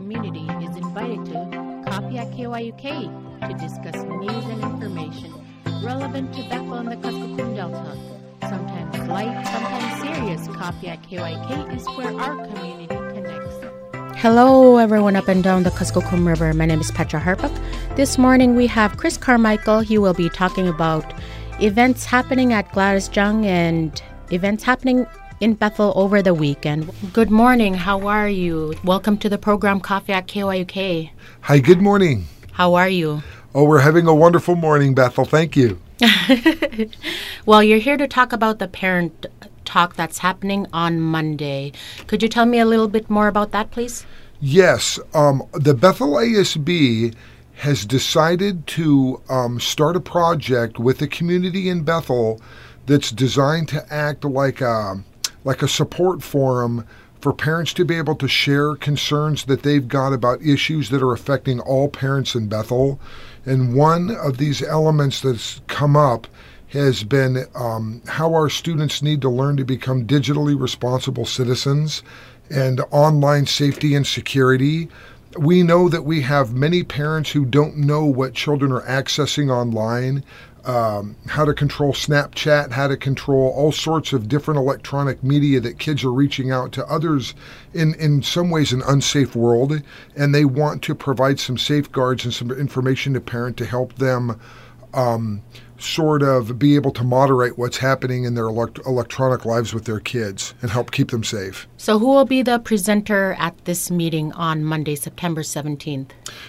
community is invited to Coffee at KYUK to discuss news and information relevant to Bethel and the Kuskokwim Delta. Sometimes light, sometimes serious. Coffee at KYUK is where our community connects. Hello, everyone up and down the Kuskokwim River. My name is Petra Harpuk. This morning we have Chris Carmichael. He will be talking about events happening at Gladys Jung and events happening in Bethel over the weekend. Good morning. How are you? Welcome to the program Coffee at KYUK. Hi, good morning. How are you? Oh, we're having a wonderful morning, Bethel. Thank you. Well, you're here to talk about the parent talk that's happening on Monday. Could you tell me a little bit more about that, please? Yes. The Bethel ASB has decided to start a project with the community in Bethel that's designed to act like a support forum for parents to be able to share concerns that they've got about issues that are affecting all parents in Bethel. And one of these elements that's come up has been how our students need to learn to become digitally responsible citizens and online safety and security. We know that we have many parents who don't know what children are accessing online, how to control Snapchat, how to control all sorts of different electronic media that kids are reaching out to others in some ways an unsafe world, and they want to provide some safeguards and some information to parent to help them sort of be able to moderate what's happening in their electronic lives with their kids and help keep them safe. So who will be the presenter at this meeting on Monday, September 17th?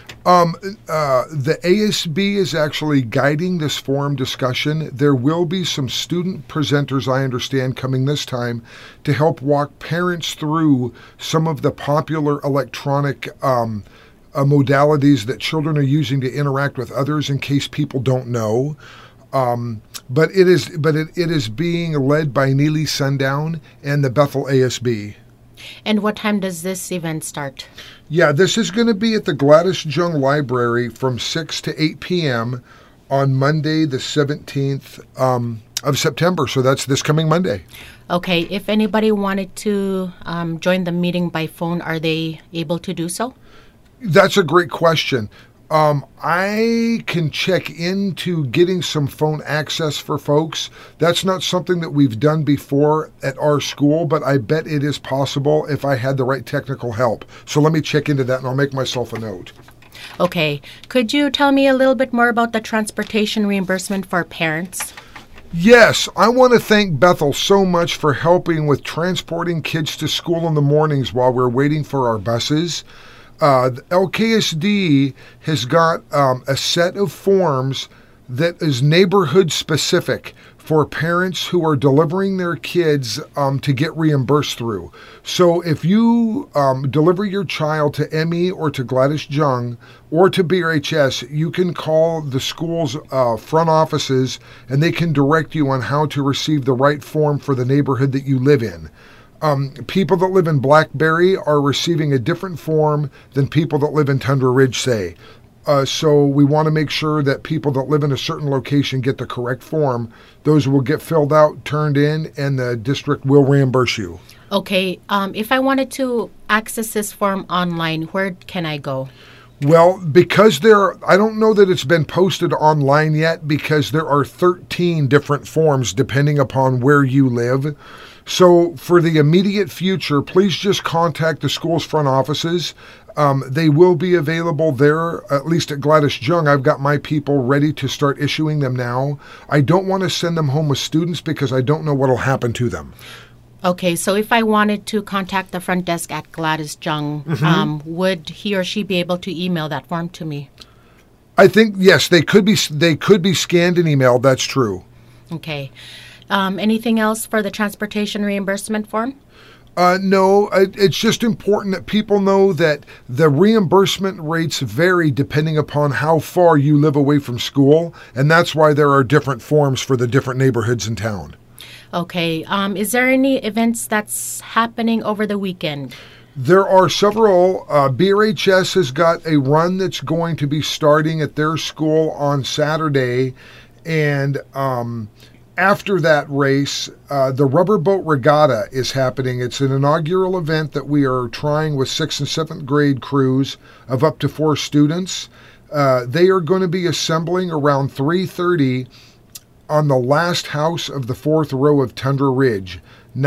The ASB is actually guiding this forum discussion. There will be some student presenters, I understand, coming this time to help walk parents through some of the popular electronic modalities that children are using to interact with others in case people don't know. But it is being led by Neely Sundown and the Bethel ASB. And what time does this event start? Yeah, this is going to be at the Gladys Jung Library from 6 to 8 p.m. on Monday, the 17th of September. So that's this coming Monday. Okay, if anybody wanted to join the meeting by phone, are they able to do so? That's a great question. I can check into getting some phone access for folks. That's not something that we've done before at our school, but I bet it is possible if I had the right technical help. So let me check into that and I'll make myself a note. Okay. Could you tell me a little bit more about the transportation reimbursement for parents? Yes, I want to thank Bethel so much for helping with transporting kids to school in the mornings while we're waiting for our buses. The LKSD has got a set of forms that is neighborhood specific for parents who are delivering their kids to get reimbursed through. So if you deliver your child to ME or to Gladys Jung or to BRHS, you can call the school's front offices and they can direct you on how to receive the right form for the neighborhood that you live in. People that live in Blackberry are receiving a different form than people that live in Tundra Ridge, say. So we want to make sure that people that live in a certain location get the correct form. Those will get filled out, turned in, and the district will reimburse you. Okay. If I wanted to access this form online, where can I go? Well, because I don't know that it's been posted online yet because there are 13 different forms depending upon where you live. So for the immediate future, please just contact the school's front offices. They will be available there, at least at Gladys Jung. I've got my people ready to start issuing them now. I don't want to send them home with students because I don't know what will happen to them. Okay, so if I wanted to contact the front desk at Gladys Jung, would he or she be able to email that form to me? I think, yes, they could be scanned and emailed. That's true. Okay. Anything else for the transportation reimbursement form? No, it's just important that people know that the reimbursement rates vary depending upon how far you live away from school, and that's why there are different forms for the different neighborhoods in town. Okay. Is there any events that's happening over the weekend? There are several. BRHS has got a run that's going to be starting at their school on Saturday, and after that race, the Rubber Boat Regatta is happening. It's an inaugural event that we are trying with 6th and 7th grade crews of up to 4 students. They are going to be assembling around 3:30 on the last house of the 4th row of Tundra Ridge,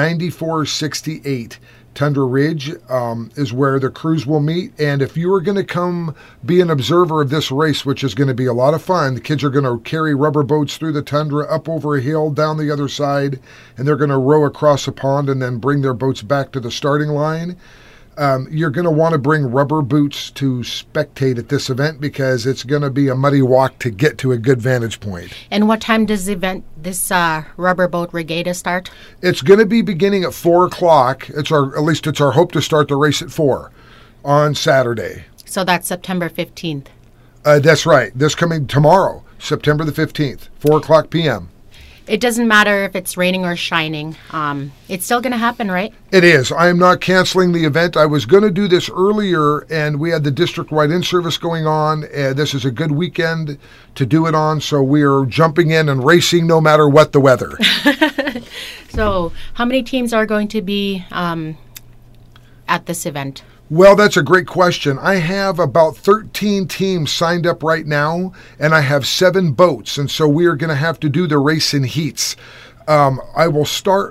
9468. Tundra Ridge is where the crews will meet. And if you are going to come be an observer of this race, which is going to be a lot of fun, the kids are going to carry rubber boats through the tundra, up over a hill, down the other side, and they're going to row across a pond and then bring their boats back to the starting line. You're going to want to bring rubber boots to spectate at this event because it's going to be a muddy walk to get to a good vantage point. And what time does this Rubber Boat Regatta start? It's going to be beginning at 4 o'clock. It's our hope to start the race at 4 on Saturday. So that's September 15th. That's right. This coming tomorrow, September the 15th, 4 o'clock p.m. It doesn't matter if it's raining or shining. It's still going to happen, right? It is. I am not canceling the event. I was going to do this earlier, and we had the district-wide in-service going on. This is a good weekend to do it on, so we are jumping in and racing no matter what the weather. So how many teams are going to be at this event? Well, that's a great question. I have about 13 teams signed up right now, and I have 7 boats, and so we are going to have to do the race in heats. I will start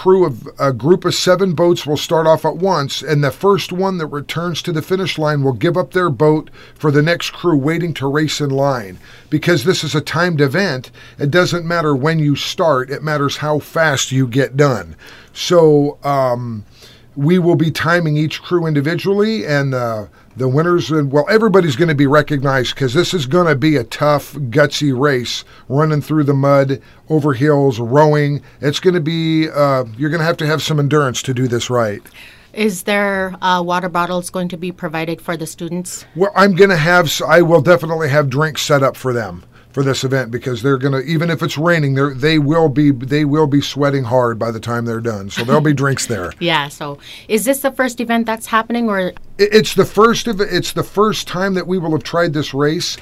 a group of 7 boats will start off at once, and the first one that returns to the finish line will give up their boat for the next crew waiting to race in line. Because this is a timed event, it doesn't matter when you start, it matters how fast you get done. So, we will be timing each crew individually, and the winners, everybody's going to be recognized because this is going to be a tough, gutsy race, running through the mud, over hills, rowing. It's going to be, you're going to have some endurance to do this right. Is there water bottles going to be provided for the students? Well, I will definitely have drinks set up for them for this event because they're going to, even if it's raining, they will be sweating hard by the time they're done. So there'll be drinks there. Yeah. So is this the first event that's happening, or it's the first time that we will have tried this race.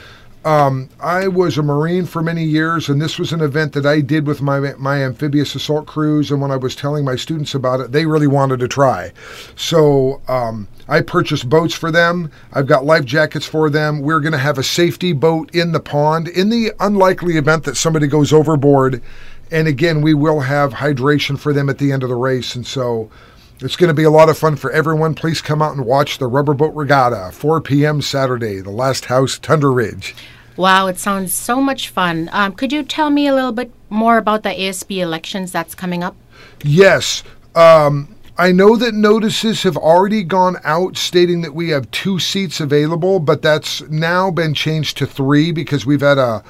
I was a Marine for many years, and this was an event that I did with my amphibious assault crews, and when I was telling my students about it, they really wanted to try. So I purchased boats for them. I've got life jackets for them. We're going to have a safety boat in the pond in the unlikely event that somebody goes overboard. And again, we will have hydration for them at the end of the race, and so it's going to be a lot of fun for everyone. Please come out and watch the Rubber Boat Regatta, 4 p.m. Saturday, the last house, Tundra Ridge. Wow, it sounds so much fun. Could you tell me a little bit more about the ASB elections that's coming up? Yes. I know that notices have already gone out stating that we have 2 seats available, but that's now been changed to 3 because we've had an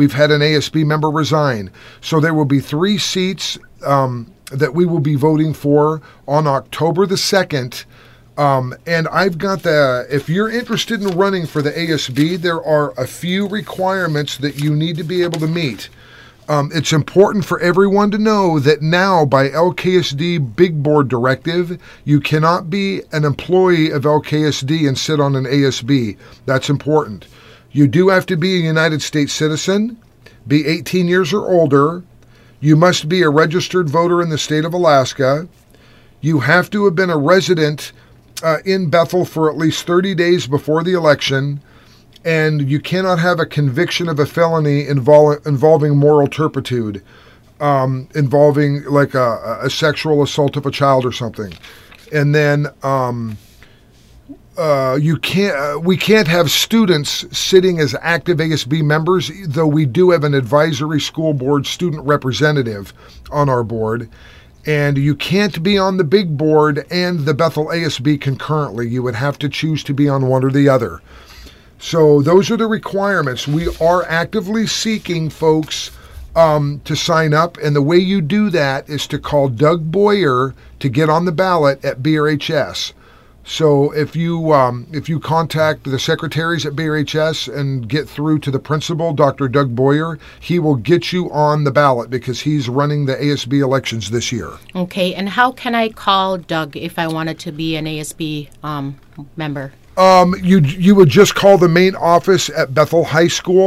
ASB member resign. So there will be 3 seats that we will be voting for on October the 2nd. And I've got if you're interested in running for the ASB, there are a few requirements that you need to be able to meet. It's important for everyone to know that now by LKSD Big Board Directive, you cannot be an employee of LKSD and sit on an ASB. That's important. You do have to be a United States citizen, be 18 years or older. You must be a registered voter in the state of Alaska. You have to have been a resident in Bethel for at least 30 days before the election, and you cannot have a conviction of a felony involving moral turpitude, involving like a sexual assault of a child or something. And then we can't have students sitting as active ASB members, though we do have an advisory school board student representative on our board. And you can't be on the big board and the Bethel ASB concurrently. You would have to choose to be on one or the other. So those are the requirements. We are actively seeking folks to sign up, and the way you do that is to call Doug Boyer to get on the ballot at BRHS. So if you contact the secretaries at BRHS and get through to the principal, Dr. Doug Boyer, he will get you on the ballot because he's running the ASB elections this year. Okay, and how can I call Doug if I wanted to be an ASB member? You would just call the main office at Bethel High School.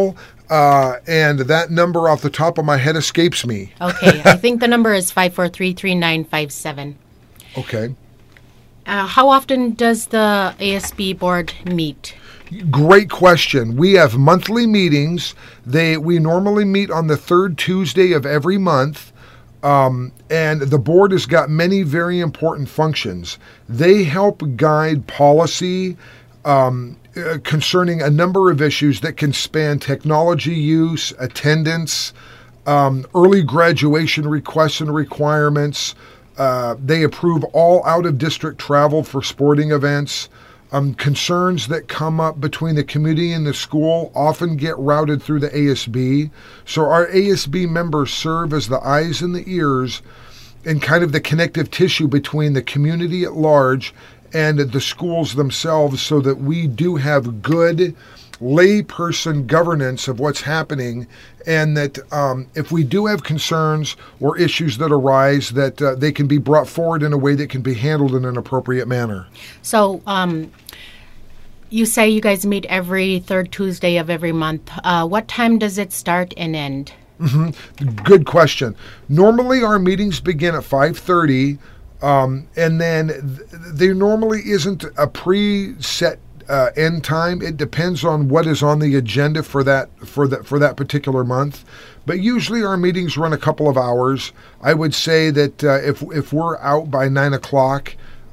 and that number off the top of my head escapes me. Okay, I think the number is 543-3957. Okay. How often does the ASB board meet? Great question. We have monthly meetings. We normally meet on the third Tuesday of every month. And the board has got many very important functions. They help guide policy concerning a number of issues that can span technology use, attendance, early graduation requests and requirements. They approve all out-of-district travel for sporting events. Concerns that come up between the community and the school often get routed through the ASB. So our ASB members serve as the eyes and the ears and kind of the connective tissue between the community at large and the schools themselves, so that we do have good layperson governance of what's happening, and that if we do have concerns or issues that arise, that they can be brought forward in a way that can be handled in an appropriate manner. So you say you guys meet every third Tuesday of every month. What time does it start and end? Good question. Normally our meetings begin at 5:30, and then there normally isn't a preset end time. It depends on what is on the agenda for that particular month. But usually our meetings run a couple of hours. I would say that if we're out by 9 o'clock,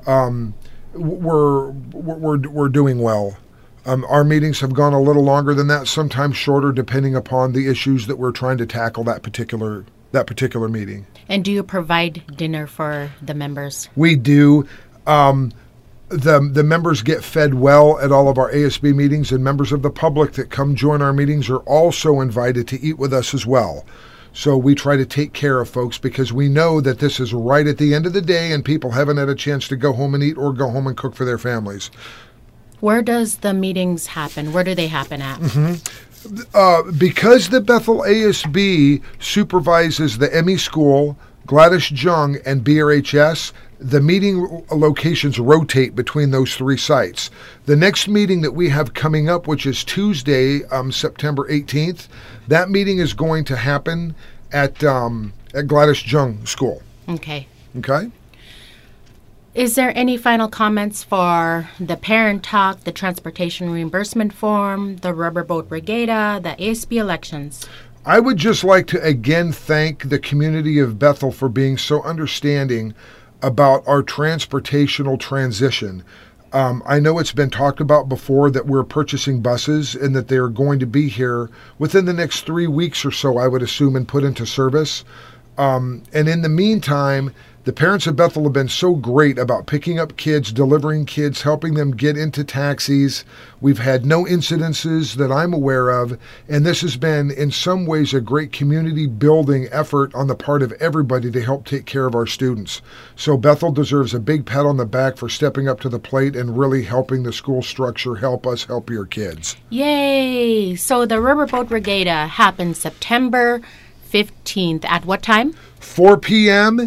we're doing well. Our meetings have gone a little longer than that, sometimes shorter, depending upon the issues that we're trying to tackle that particular meeting. And do you provide dinner for the members? We do. The members get fed well at all of our ASB meetings, and members of the public that come join our meetings are also invited to eat with us as well. So we try to take care of folks, because we know that this is right at the end of the day and people haven't had a chance to go home and eat or go home and cook for their families. Where does the meetings happen? Where do they happen at? Because the Bethel ASB supervises the ME School, Gladys Jung, and BRHS, the meeting locations rotate between those three sites. The next meeting that we have coming up, which is Tuesday, September 18th, that meeting is going to happen at Gladys Jung School. Okay. Okay? Is there any final comments for the parent talk, the transportation reimbursement form, the rubber boat regatta, the ASB elections? I would just like to again thank the community of Bethel for being so understanding about our transportational transition. I know it's been talked about before that we're purchasing buses and that they're going to be here within the next 3 weeks or so, I would assume, and put into service. And in the meantime, the parents of Bethel have been so great about picking up kids, delivering kids, helping them get into taxis. We've had no incidences that I'm aware of, and this has been in some ways a great community building effort on the part of everybody to help take care of our students. So Bethel deserves a big pat on the back for stepping up to the plate and really helping the school structure help us help your kids. Yay! So the Riverboat Regatta happens September 15th. At what time? 4 p.m.,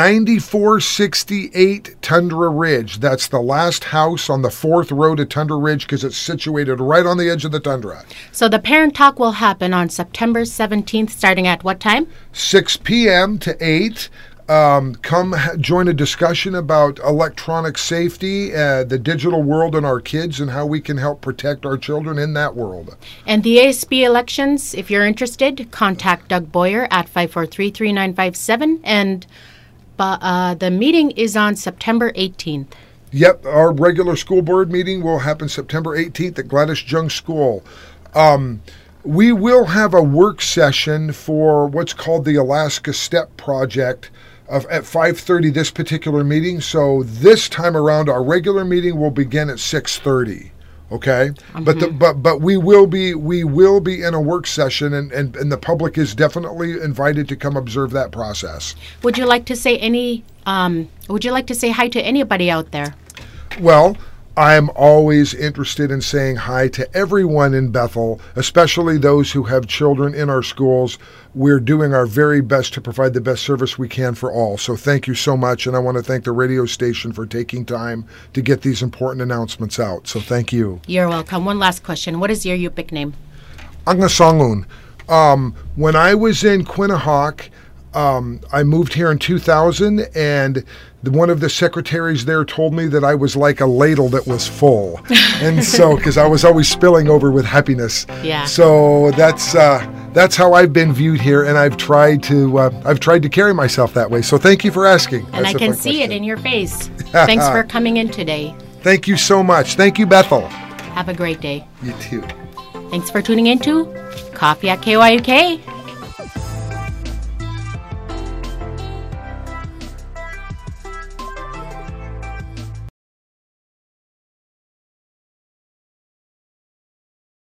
9468 Tundra Ridge. That's the last house on the 4th road to Tundra Ridge, because it's situated right on the edge of the tundra. So the parent talk will happen on September 17th, starting at what time? 6 p.m. to 8. Come join a discussion about electronic safety, the digital world, and our kids, and how we can help protect our children in that world. And the ASB elections, if you're interested, contact Doug Boyer at 543-3957. And the meeting is on September 18th. Yep, our regular school board meeting will happen September 18th at Gladys Jung School. We will have a work session for what's called the Alaska Step Project at 5:30 this particular meeting. So this time around, our regular meeting will begin at 6:30. Okay, but we will be in a work session, and the public is definitely invited to come observe that process. Would you like to say hi to anybody out there? Well, I'm always interested in saying hi to everyone in Bethel, especially those who have children in our schools. We're doing our very best to provide the best service we can for all. So thank you so much, and I want to thank the radio station for taking time to get these important announcements out. So thank you. You're welcome. One last question. What is your Yupik name? Angasangun. When I was in Quinnahock, I moved here in 2000, and one of the secretaries there told me that I was like a ladle that was full. And so, because I was always spilling over with happiness. Yeah. So that's how I've been viewed here, and I've tried to carry myself that way. So thank you for asking. And I can see it in your face. Thanks for coming in today. Thank you so much. Thank you, Bethel. Have a great day. You too. Thanks for tuning in to Coffee at KYUK.